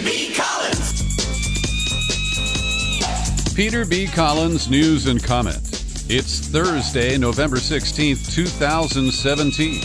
B. Collins. Peter B. Collins, News and Comment. It's Thursday, November 16th, 2017.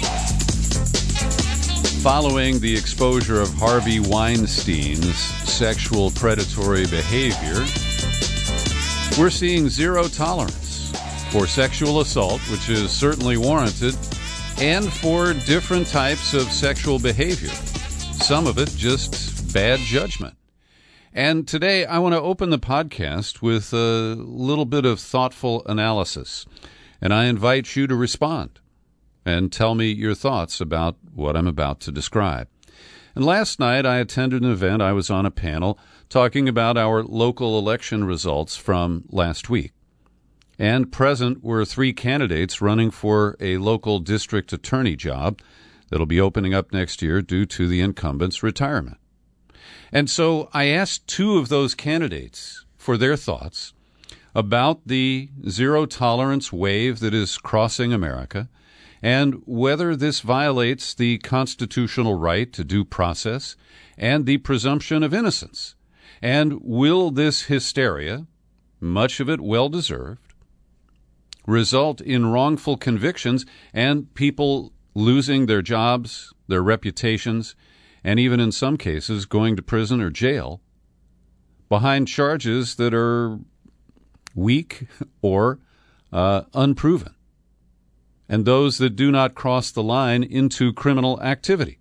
Following the exposure of Harvey Weinstein's sexual predatory behavior, we're seeing zero tolerance for sexual assault, which is certainly warranted, and for different types of sexual behavior. Some of it just bad judgment. And today I want to open the podcast with a little bit of thoughtful analysis, and I invite you to respond and tell me your thoughts about what I'm about to describe. And last night I attended an event. I was on a panel talking about our local election results from last week. And present were 3 candidates running for a local district attorney job that'll be opening up next year due to the incumbent's retirement. And so I asked 2 of those candidates for their thoughts about the zero-tolerance wave that is crossing America and whether this violates the constitutional right to due process and the presumption of innocence. And will this hysteria, much of it well-deserved, result in wrongful convictions and people losing their jobs, their reputations, and even in some cases going to prison or jail behind charges that are weak or unproven, and those that do not cross the line into criminal activity.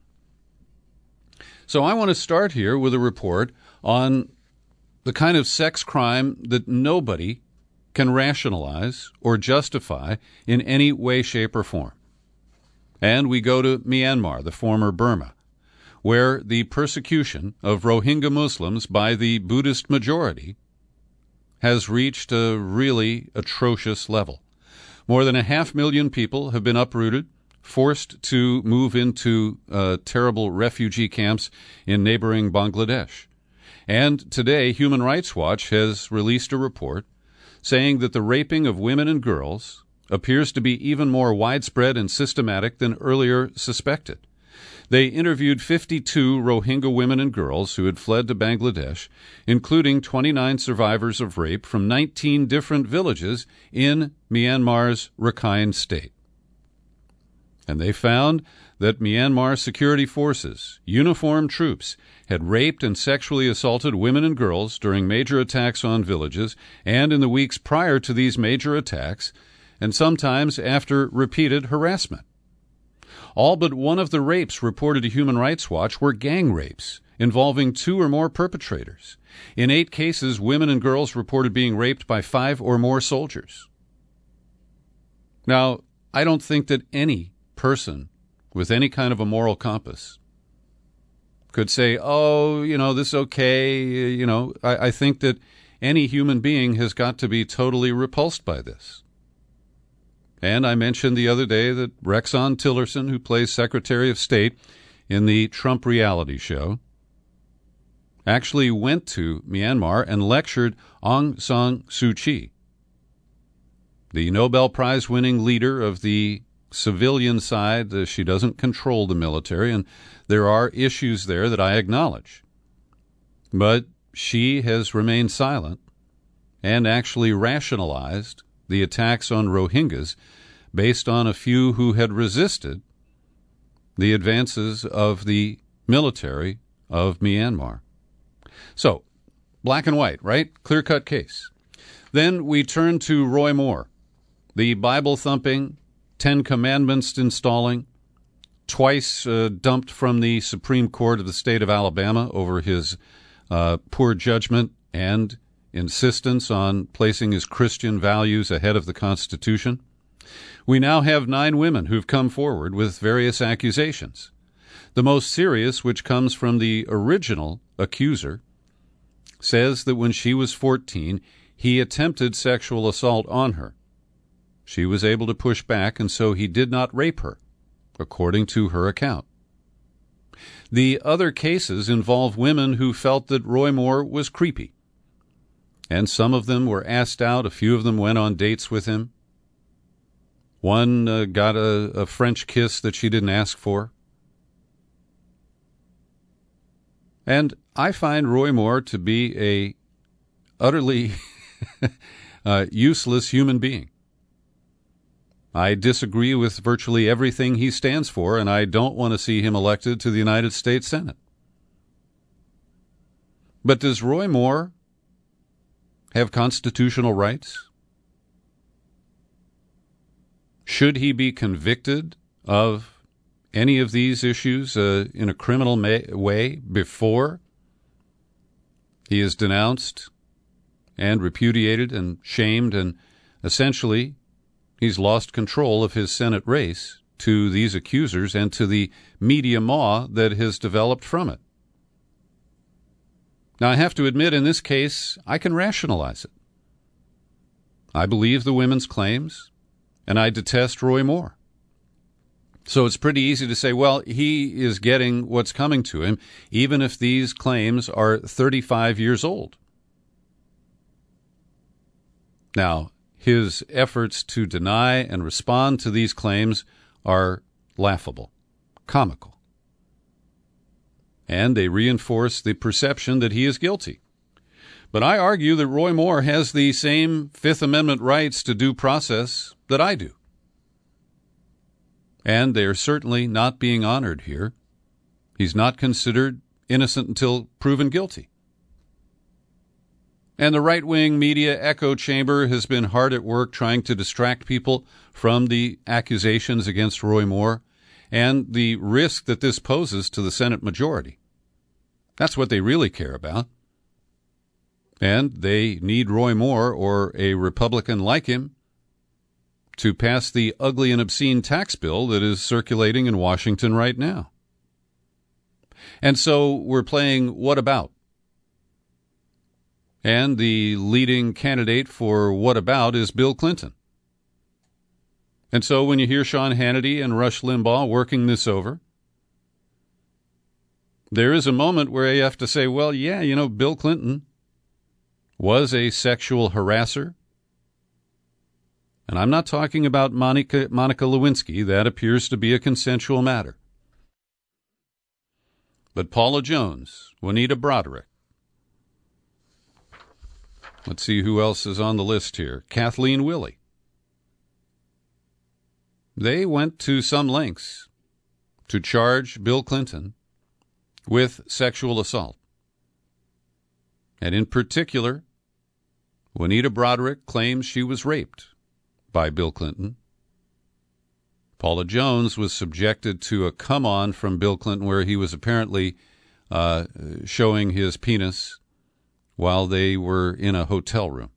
So I want to start here with a report on the kind of sex crime that nobody can rationalize or justify in any way, shape, or form. And we go to Myanmar, the former Burma, where the persecution of Rohingya Muslims by the Buddhist majority has reached a really atrocious level. More than 500,000 people have been uprooted, forced to move into terrible refugee camps in neighboring Bangladesh. And today, Human Rights Watch has released a report saying that the raping of women and girls appears to be even more widespread and systematic than earlier suspected. They interviewed 52 Rohingya women and girls who had fled to Bangladesh, including 29 survivors of rape from 19 different villages in Myanmar's Rakhine state. And they found that Myanmar security forces, uniformed troops, had raped and sexually assaulted women and girls during major attacks on villages and in the weeks prior to these major attacks, and sometimes after repeated harassment. All but one of the rapes reported to Human Rights Watch were gang rapes involving 2 or more perpetrators. In 8 cases, women and girls reported being raped by 5 or more soldiers. Now, I don't think that any person with any kind of a moral compass could say, oh, this is okay. I think that any human being has got to be totally repulsed by this. And I mentioned the other day that Rexon Tillerson, who plays Secretary of State in the Trump reality show, actually went to Myanmar and lectured Aung San Suu Kyi, the Nobel Prize-winning leader of the civilian side. She doesn't control the military, and there are issues there that I acknowledge. But she has remained silent and actually rationalized the attacks on Rohingyas based on a few who had resisted the advances of the military of Myanmar. So, black and white, right? Clear-cut case. Then we turn to Roy Moore, the Bible-thumping, 10 Commandments installing, twice dumped from the Supreme Court of the state of Alabama over his poor judgment and insistence on placing his Christian values ahead of the Constitution. We now have 9 women who've come forward with various accusations. The most serious, which comes from the original accuser, says that when she was 14, he attempted sexual assault on her. She was able to push back, and so he did not rape her, according to her account. The other cases involve women who felt that Roy Moore was creepy, and some of them were asked out. A few of them went on dates with him. One got a French kiss that she didn't ask for. And I find Roy Moore to be a utterly useless human being. I disagree with virtually everything he stands for, and I don't want to see him elected to the United States Senate. But does Roy Moore have constitutional rights? Should he be convicted of any of these issues in a criminal way before he is denounced and repudiated and shamed, and essentially he's lost control of his Senate race to these accusers and to the media maw that has developed from it? Now, I have to admit, in this case, I can rationalize it. I believe the women's claims, and I detest Roy Moore. So it's pretty easy to say, well, he is getting what's coming to him, even if these claims are 35 years old. Now, his efforts to deny and respond to these claims are laughable, comical. And they reinforce the perception that he is guilty. But I argue that Roy Moore has the same Fifth Amendment rights to due process that I do. And they are certainly not being honored here. He's not considered innocent until proven guilty. And the right-wing media echo chamber has been hard at work trying to distract people from the accusations against Roy Moore and the risk that this poses to the Senate majority. That's what they really care about. And they need Roy Moore or a Republican like him to pass the ugly and obscene tax bill that is circulating in Washington right now. And so we're playing What About? And the leading candidate for What About is Bill Clinton. And so when you hear Sean Hannity and Rush Limbaugh working this over, there is a moment where you have to say, well, yeah, Bill Clinton was a sexual harasser. And I'm not talking about Monica Lewinsky. That appears to be a consensual matter. But Paula Jones, Juanita Broaddrick. Let's see who else is on the list here. Kathleen Willey. They went to some lengths to charge Bill Clinton with sexual assault. And in particular, Juanita Broaddrick claims she was raped by Bill Clinton. Paula Jones was subjected to a come-on from Bill Clinton where he was apparently showing his penis while they were in a hotel room.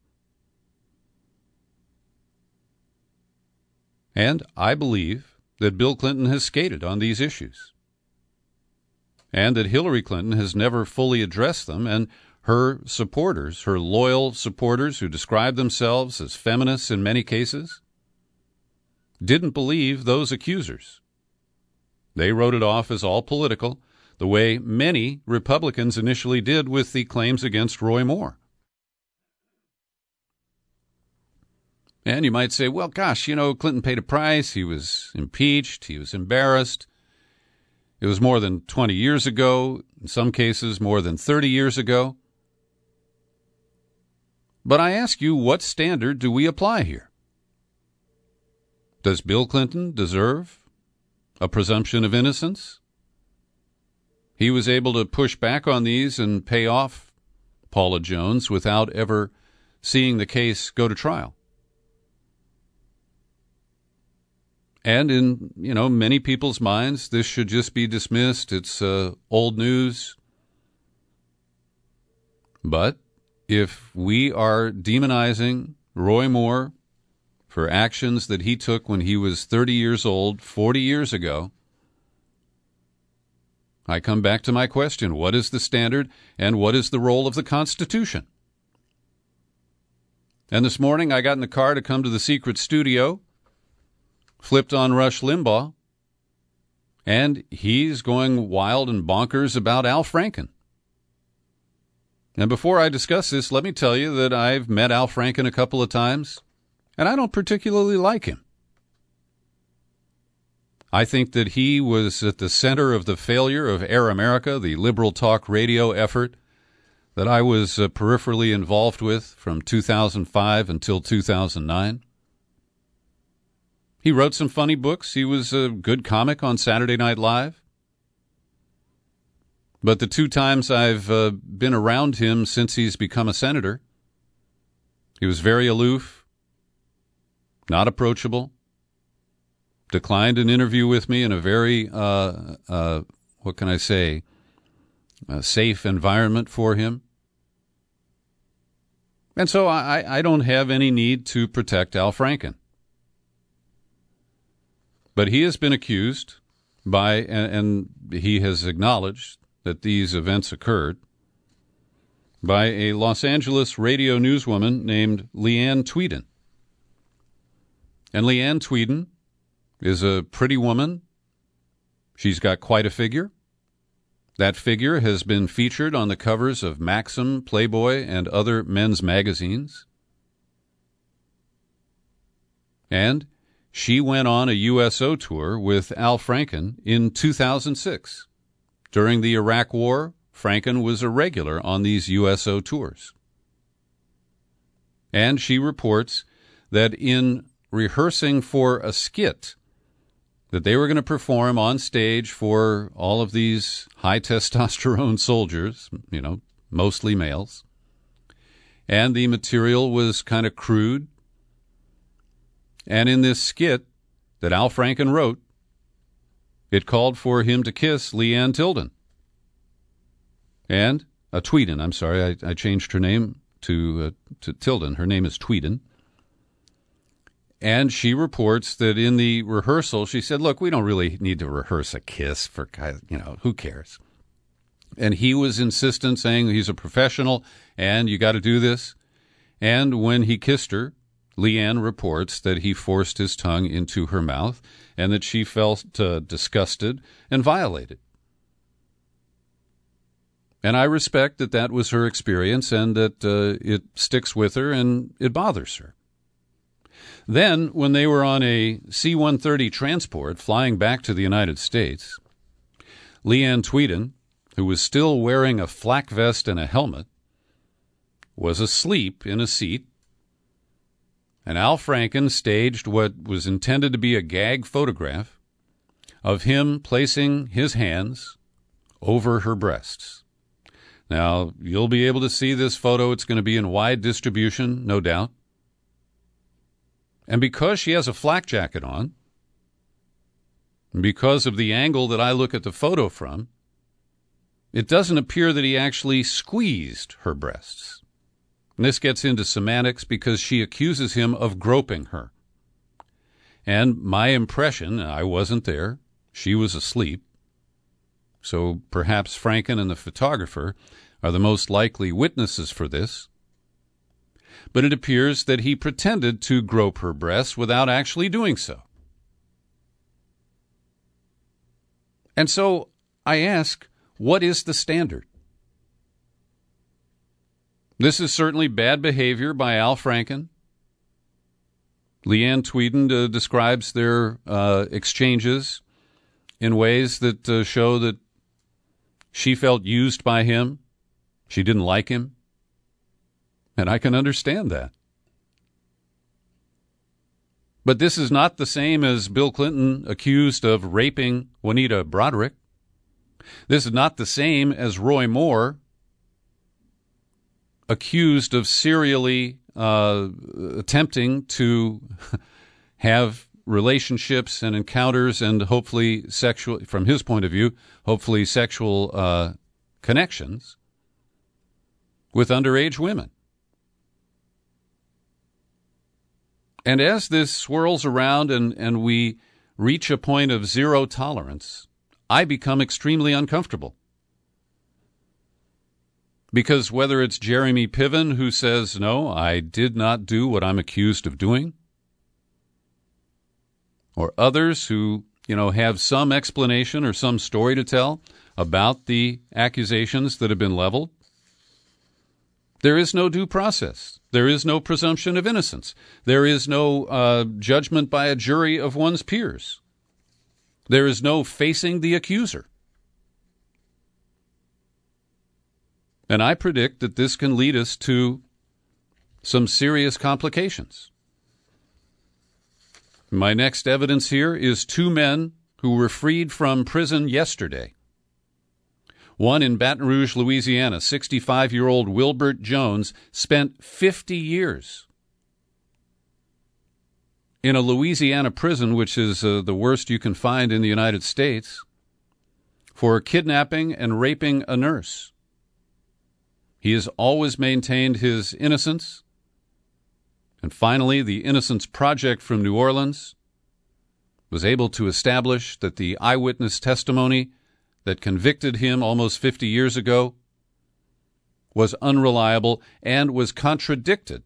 And I believe that Bill Clinton has skated on these issues and that Hillary Clinton has never fully addressed them, and her supporters, her loyal supporters who describe themselves as feminists in many cases, didn't believe those accusers. They wrote it off as all political, the way many Republicans initially did with the claims against Roy Moore. And you might say, well, gosh, Clinton paid a price. He was impeached. He was embarrassed. It was more than 20 years ago, in some cases more than 30 years ago. But I ask you, what standard do we apply here? Does Bill Clinton deserve a presumption of innocence? He was able to push back on these and pay off Paula Jones without ever seeing the case go to trial. And in, many people's minds, this should just be dismissed. It's old news. But if we are demonizing Roy Moore for actions that he took when he was 30 years old, 40 years ago, I come back to my question, what is the standard and what is the role of the Constitution? And this morning I got in the car to come to the secret studio, flipped on Rush Limbaugh, and he's going wild and bonkers about Al Franken. And before I discuss this, let me tell you that I've met Al Franken a couple of times, and I don't particularly like him. I think that he was at the center of the failure of Air America, the liberal talk radio effort that I was peripherally involved with from 2005 until 2009. He wrote some funny books. He was a good comic on Saturday Night Live. But the 2 times I've been around him since he's become a senator, he was very aloof, not approachable, declined an interview with me in a very, what can I say, a safe environment for him. And so I don't have any need to protect Al Franken. But he has been accused by, and he has acknowledged that these events occurred, by a Los Angeles radio newswoman named Leanne Tweeden. And Leanne Tweeden is a pretty woman. She's got quite a figure. That figure has been featured on the covers of Maxim, Playboy, and other men's magazines. And she went on a USO tour with Al Franken in 2006. During the Iraq War, Franken was a regular on these USO tours. And she reports that in rehearsing for a skit that they were going to perform on stage for all of these high testosterone soldiers, mostly males, and the material was kind of crude. And in this skit that Al Franken wrote, it called for him to kiss Leanne Tilden. And Tweeden, I'm sorry, I changed her name to Tilden. Her name is Tweeden. And she reports that in the rehearsal, she said, look, we don't really need to rehearse a kiss for, who cares? And he was insistent, saying he's a professional and you got to do this. And when he kissed her, Leanne reports that he forced his tongue into her mouth and that she felt disgusted and violated. And I respect that that was her experience and that it sticks with her and it bothers her. Then, when they were on a C-130 transport flying back to the United States, Leanne Tweeden, who was still wearing a flak vest and a helmet, was asleep in a seat, and Al Franken staged what was intended to be a gag photograph of him placing his hands over her breasts. Now, you'll be able to see this photo. It's going to be in wide distribution, no doubt. And because she has a flak jacket on, and because of the angle that I look at the photo from, it doesn't appear that he actually squeezed her breasts. And this gets into semantics because she accuses him of groping her. And my impression, I wasn't there, she was asleep, so perhaps Franken and the photographer are the most likely witnesses for this. But it appears that he pretended to grope her breasts without actually doing so. And so I ask, what is the standard? This is certainly bad behavior by Al Franken. Leanne Tweeden describes their exchanges in ways that show that she felt used by him. She didn't like him. And I can understand that. But this is not the same as Bill Clinton accused of raping Juanita Broderick. This is not the same as Roy Moore accused of serially attempting to have relationships and encounters and hopefully sexual, from his point of view, hopefully sexual connections with underage women. And as this swirls around and we reach a point of zero tolerance, I become extremely uncomfortable. Because whether it's Jeremy Piven who says, no, I did not do what I'm accused of doing, or others who, have some explanation or some story to tell about the accusations that have been leveled, there is no due process. There is no presumption of innocence. There is no judgment by a jury of one's peers. There is no facing the accuser. And I predict that this can lead us to some serious complications. My next evidence here is two men who were freed from prison yesterday. One in Baton Rouge, Louisiana, 65-year-old Wilbert Jones spent 50 years in a Louisiana prison, which is the worst you can find in the United States, for kidnapping and raping a nurse. He has always maintained his innocence. And finally, the Innocence Project from New Orleans was able to establish that the eyewitness testimony that convicted him almost 50 years ago was unreliable and was contradicted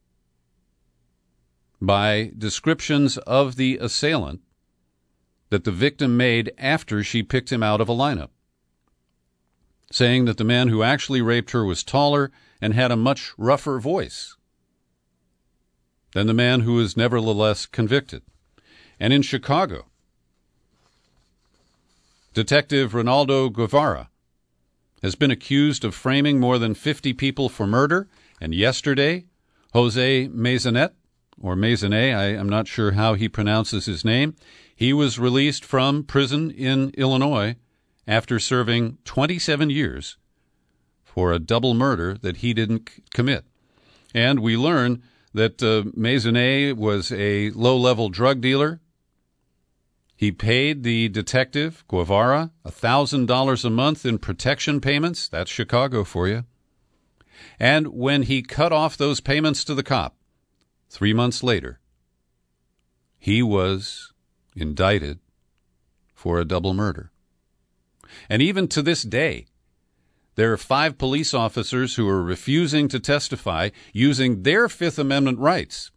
by descriptions of the assailant that the victim made after she picked him out of a lineup, saying that the man who actually raped her was taller and had a much rougher voice than the man who was nevertheless convicted. And in Chicago, Detective Ronaldo Guevara has been accused of framing more than 50 people for murder, and yesterday, Jose Maisonet, or Maisonet, I am not sure how he pronounces his name, he was released from prison in Illinois after serving 27 years for a double murder that he didn't commit. And we learn that Maisonet was a low-level drug dealer. He paid the detective, Guevara, $1,000 a month in protection payments. That's Chicago for you. And when he cut off those payments to the cop, 3 months later, he was indicted for a double murder. And even to this day, there are 5 police officers who are refusing to testify using their Fifth Amendment rights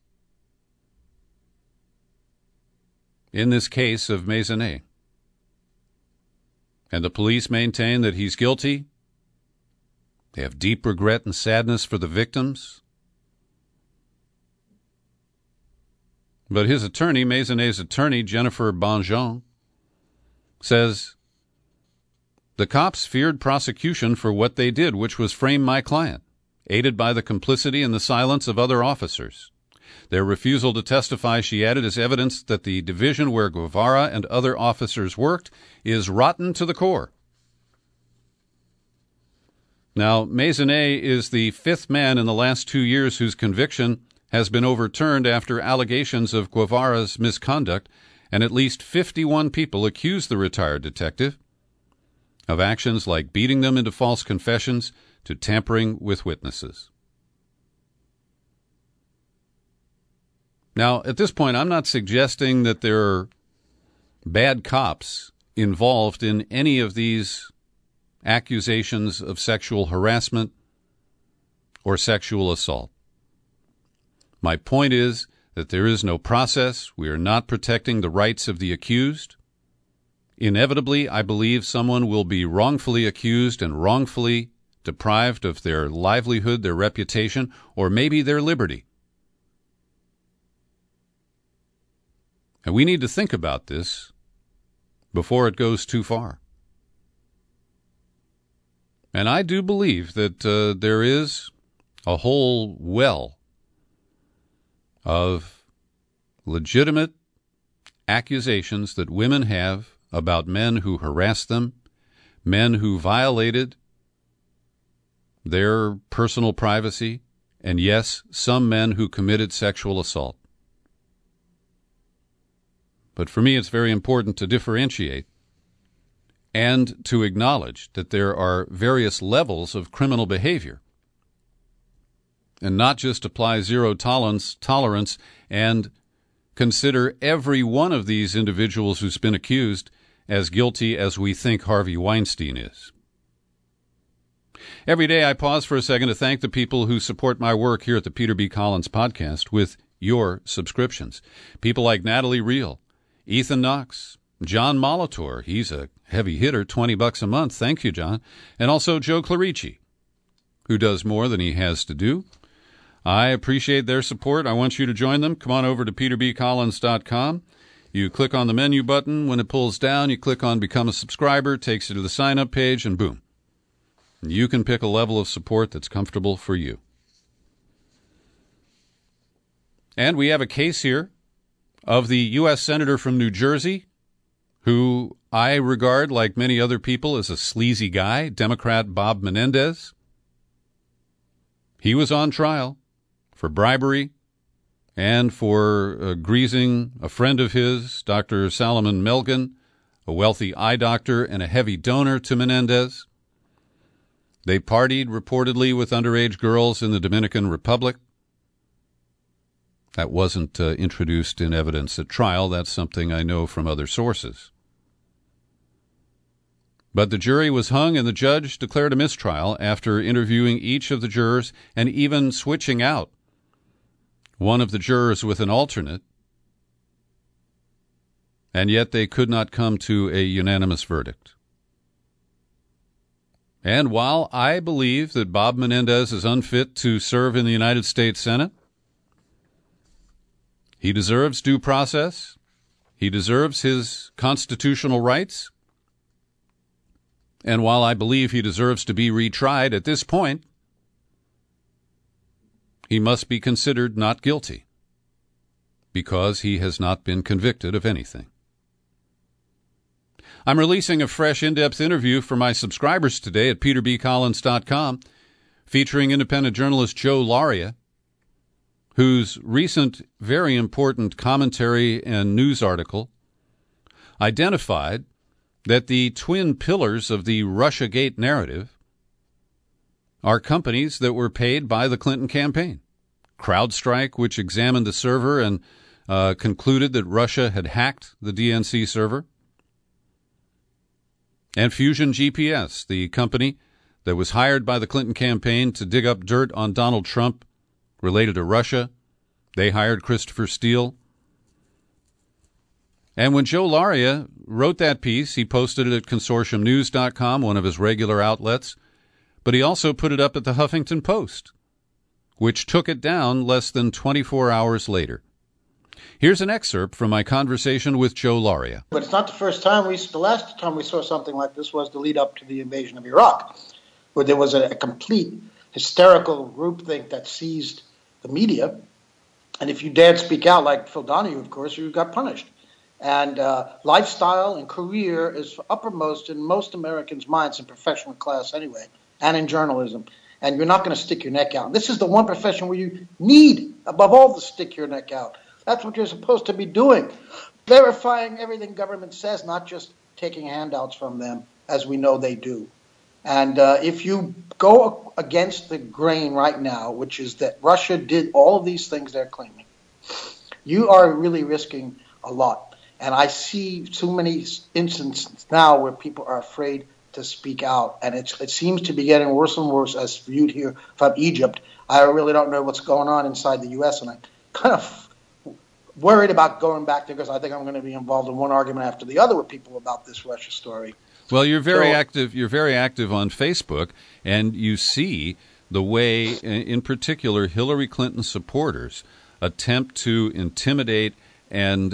in this case of Maisonet. And the police maintain that he's guilty. They have deep regret and sadness for the victims. But his attorney, Maisonet's attorney, Jennifer Bonjean, says the cops feared prosecution for what they did, which was frame my client, aided by the complicity and the silence of other officers. Their refusal to testify, she added, is evidence that the division where Guevara and other officers worked is rotten to the core. Now, Maisonet is the 5th man in the last 2 years whose conviction has been overturned after allegations of Guevara's misconduct, and at least 51 people accuse the retired detective of actions like beating them into false confessions to tampering with witnesses. Now, at this point, I'm not suggesting that there are bad cops involved in any of these accusations of sexual harassment or sexual assault. My point is that there is no process. We are not protecting the rights of the accused. Inevitably, I believe someone will be wrongfully accused and wrongfully deprived of their livelihood, their reputation, or maybe their liberty. And we need to think about this before it goes too far. And I do believe that there is a whole well of legitimate accusations that women have about men who harassed them, men who violated their personal privacy, and yes, some men who committed sexual assault. But for me, it's very important to differentiate and to acknowledge that there are various levels of criminal behavior, and not just apply zero tolerance and consider every one of these individuals who's been accused as guilty as we think Harvey Weinstein is. Every day I pause for a second to thank the people who support my work here at the Peter B. Collins Podcast with your subscriptions. People like Natalie Reel, Ethan Knox, John Molitor, he's a heavy hitter, $20 a month. Thank you, John. And also Joe Clarici, who does more than he has to do. I appreciate their support. I want you to join them. Come on over to peterbcollins.com. You click on the menu button. When it pulls down, you click on Become a Subscriber, takes you to the sign-up page, and boom. You can pick a level of support that's comfortable for you. And we have a case here of the U.S. Senator from New Jersey, who I regard, like many other people, as a sleazy guy, Democrat Bob Menendez. He was on trial for bribery and for greasing a friend of his, Dr. Salomon Melgen, a wealthy eye doctor and a heavy donor to Menendez. They partied reportedly with underage girls in the Dominican Republic. That wasn't introduced in evidence at trial. That's something I know from other sources. But the jury was hung and the judge declared a mistrial after interviewing each of the jurors and even switching out one of the jurors with an alternate. And yet they could not come to a unanimous verdict. And while I believe that Bob Menendez is unfit to serve in the United States Senate, he deserves due process. He deserves his constitutional rights. And while I believe he deserves to be retried at this point, he must be considered not guilty because he has not been convicted of anything. I'm releasing a fresh in-depth interview for my subscribers today at peterbcollins.com featuring independent journalist Joe Lauria, whose recent very important commentary and news article identified that the twin pillars of the Russiagate narrative are companies that were paid by the Clinton campaign. CrowdStrike, which examined the server and concluded that Russia had hacked the DNC server. And Fusion GPS, the company that was hired by the Clinton campaign to dig up dirt on Donald Trump related to Russia. They hired Christopher Steele. And when Joe Lauria wrote that piece, he posted it at consortiumnews.com, one of his regular outlets, but he also put it up at the Huffington Post, which took it down less than 24 hours later. Here's an excerpt from my conversation with Joe Lauria. But it's not the first time. The last time we saw something like this was the lead up to the invasion of Iraq, where there was a complete hysterical groupthink that seized the media. And if you dared speak out, like Phil Donahue, of course, you got punished. And lifestyle and career is uppermost in most Americans' minds in professional class anyway, and in journalism. And you're not going to stick your neck out. This is the one profession where you need, above all, to stick your neck out. That's what you're supposed to be doing, verifying everything government says, not just taking handouts from them, as we know they do. And if you go against the grain right now, which is that Russia did all of these things they're claiming, you are really risking a lot. And I see too many instances now where people are afraid to speak out. And it seems to be getting worse and worse as viewed here from Egypt. I really don't know what's going on inside the U.S. And I'm kind of worried about going back there because I think I'm going to be involved in one argument after the other with people about this Russia story. Well, you're very active. You're very active on Facebook, and you see the way, in particular, Hillary Clinton supporters attempt to intimidate and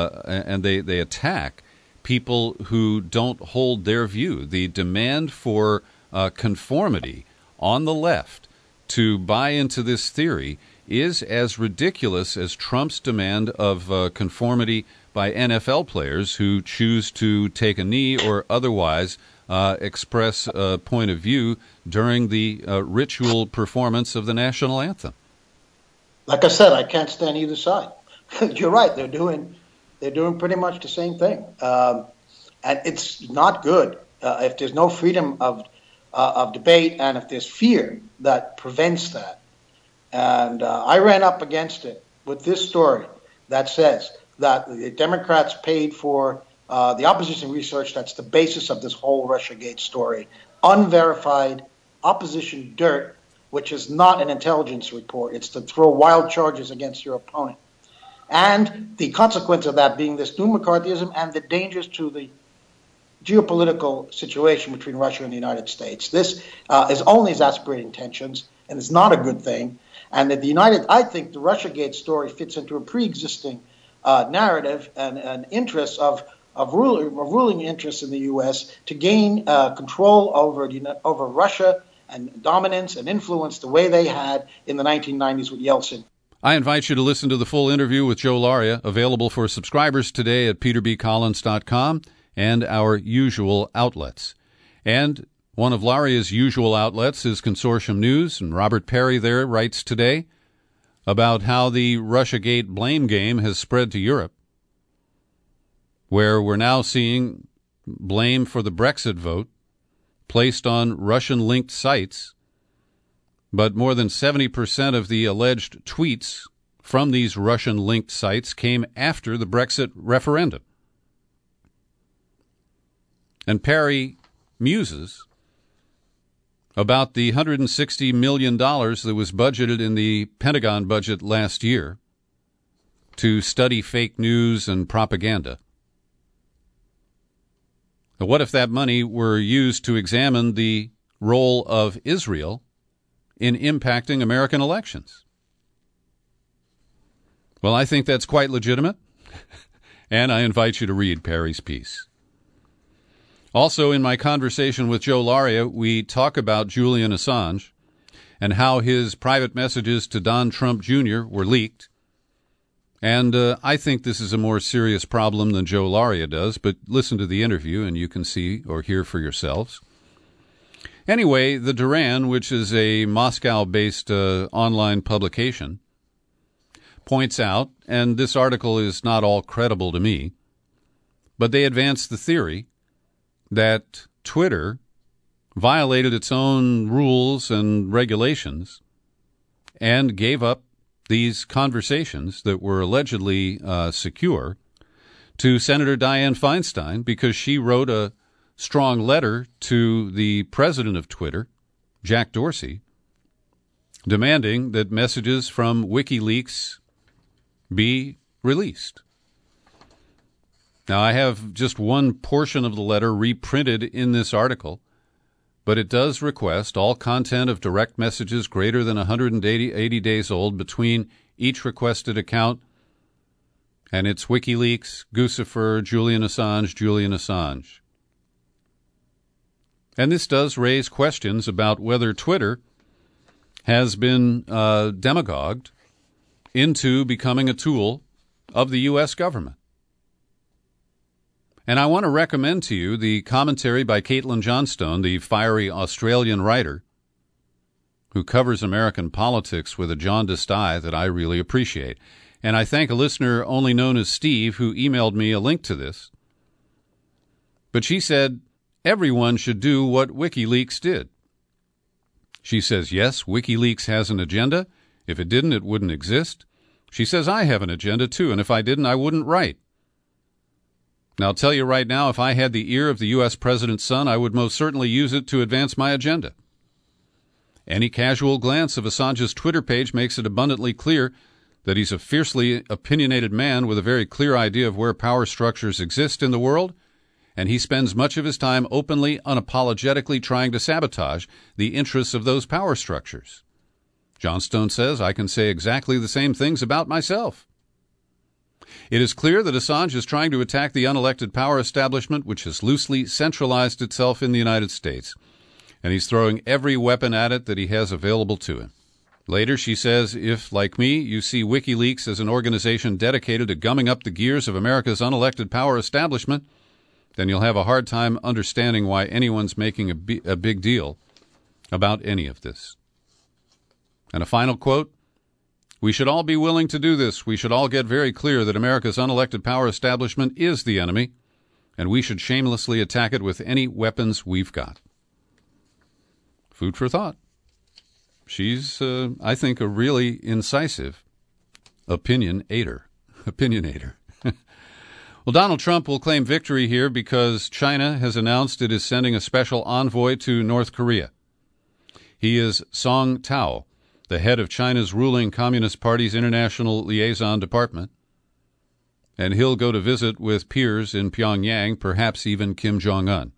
they attack people who don't hold their view. The demand for conformity on the left to buy into this theory is as ridiculous as Trump's demand of conformity by NFL players who choose to take a knee or otherwise express a point of view during the ritual performance of the national anthem. Like I said, I can't stand either side. You're right. They're doing pretty much the same thing, and it's not good if there's no freedom of debate and if there's fear that prevents that. And I ran up against it with this story that says that the Democrats paid for the opposition research that's the basis of this whole Russiagate story, unverified opposition dirt, which is not an intelligence report. It's to throw wild charges against your opponent. And the consequence of that being this new McCarthyism and the dangers to the geopolitical situation between Russia and the United States. This is only exasperating tensions, and it's not a good thing. And that I think the Russiagate story fits into a pre-existing narrative and interests of ruling interests in the U.S. to gain control over Russia and dominance and influence the way they had in the 1990s with Yeltsin. I invite you to listen to the full interview with Joe Lauria, available for subscribers today at peterbcollins.com and our usual outlets. And one of Lauria's usual outlets is Consortium News, and Robert Perry there writes today about how the Russiagate blame game has spread to Europe, where we're now seeing blame for the Brexit vote placed on Russian-linked sites, but more than 70% of the alleged tweets from these Russian-linked sites came after the Brexit referendum. And Perry muses about the $160 million that was budgeted in the Pentagon budget last year to study fake news and propaganda. Now, what if that money were used to examine the role of Israel in impacting American elections? Well, I think that's quite legitimate, and I invite you to read Perry's piece. Also, in my conversation with Joe Lauria, we talk about Julian Assange and how his private messages to Don Trump Jr. were leaked. And I think this is a more serious problem than Joe Lauria does, but listen to the interview and you can see or hear for yourselves. Anyway, the Duran, which is a Moscow-based online publication, points out, and this article is not all credible to me, but they advance the theory that Twitter violated its own rules and regulations and gave up these conversations that were allegedly secure to Senator Dianne Feinstein because she wrote a strong letter to the president of Twitter, Jack Dorsey, demanding that messages from WikiLeaks be released. Now, I have just one portion of the letter reprinted in this article, but it does request all content of direct messages greater than 180 days old between each requested account, and it's WikiLeaks, Guccifer, Julian Assange. And this does raise questions about whether Twitter has been demagogued into becoming a tool of the U.S. government. And I want to recommend to you the commentary by Caitlin Johnstone, the fiery Australian writer who covers American politics with a jaundiced eye that I really appreciate. And I thank a listener only known as Steve who emailed me a link to this. But she said, everyone should do what WikiLeaks did. She says, yes, WikiLeaks has an agenda. If it didn't, it wouldn't exist. She says, I have an agenda too, and if I didn't, I wouldn't write. Now, I'll tell you right now, if I had the ear of the U.S. President's son, I would most certainly use it to advance my agenda. Any casual glance of Assange's Twitter page makes it abundantly clear that he's a fiercely opinionated man with a very clear idea of where power structures exist in the world, and he spends much of his time openly, unapologetically trying to sabotage the interests of those power structures. Johnstone says, I can say exactly the same things about myself. It is clear that Assange is trying to attack the unelected power establishment, which has loosely centralized itself in the United States, and he's throwing every weapon at it that he has available to him. Later, she says, if, like me, you see WikiLeaks as an organization dedicated to gumming up the gears of America's unelected power establishment, then you'll have a hard time understanding why anyone's making a big deal about any of this. And a final quote, we should all be willing to do this. We should all get very clear that America's unelected power establishment is the enemy, and we should shamelessly attack it with any weapons we've got. Food for thought. She's, I think, a really incisive opinionator. Well, Donald Trump will claim victory here because China has announced it is sending a special envoy to North Korea. He is Song Tao, the head of China's ruling Communist Party's International Liaison Department, and he'll go to visit with peers in Pyongyang, perhaps even Kim Jong-un.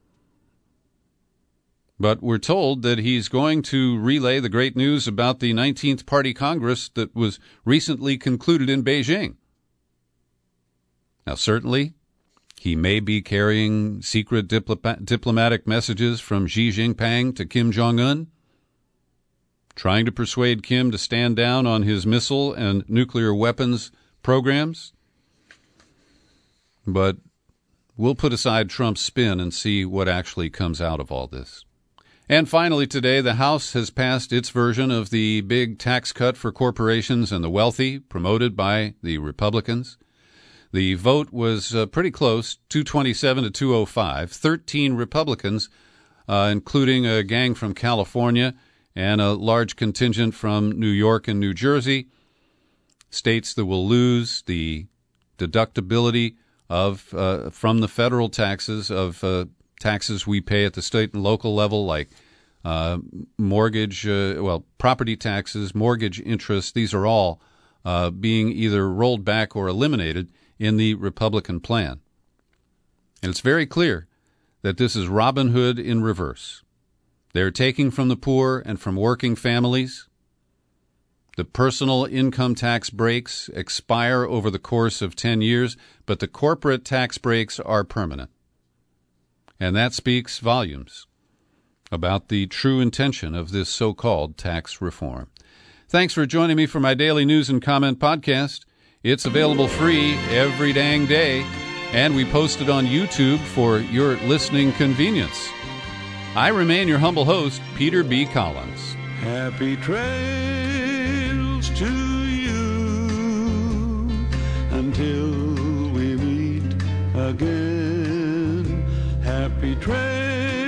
But we're told that he's going to relay the great news about the 19th Party Congress that was recently concluded in Beijing. Now, certainly, he may be carrying secret diplomatic messages from Xi Jinping to Kim Jong-un, trying to persuade Kim to stand down on his missile and nuclear weapons programs. But we'll put aside Trump's spin and see what actually comes out of all this. And finally today, the House has passed its version of the big tax cut for corporations and the wealthy, promoted by the Republicans. The vote was pretty close, 227 to 205. 13 Republicans, including a gang from California and a large contingent from New York and New Jersey, states that will lose the deductibility of from the federal taxes of taxes we pay at the state and local level, like mortgage, property taxes, mortgage interest. These are all being either rolled back or eliminated in the Republican plan. And it's very clear that this is Robin Hood in reverse. They're taking from the poor and from working families. The personal income tax breaks expire over the course of 10 years, but the corporate tax breaks are permanent. And that speaks volumes about the true intention of this so-called tax reform. Thanks for joining me for my daily news and comment podcast. It's available free every dang day, and we post it on YouTube for your listening convenience. I remain your humble host, Peter B. Collins. Happy trails to you until we meet again. Happy trails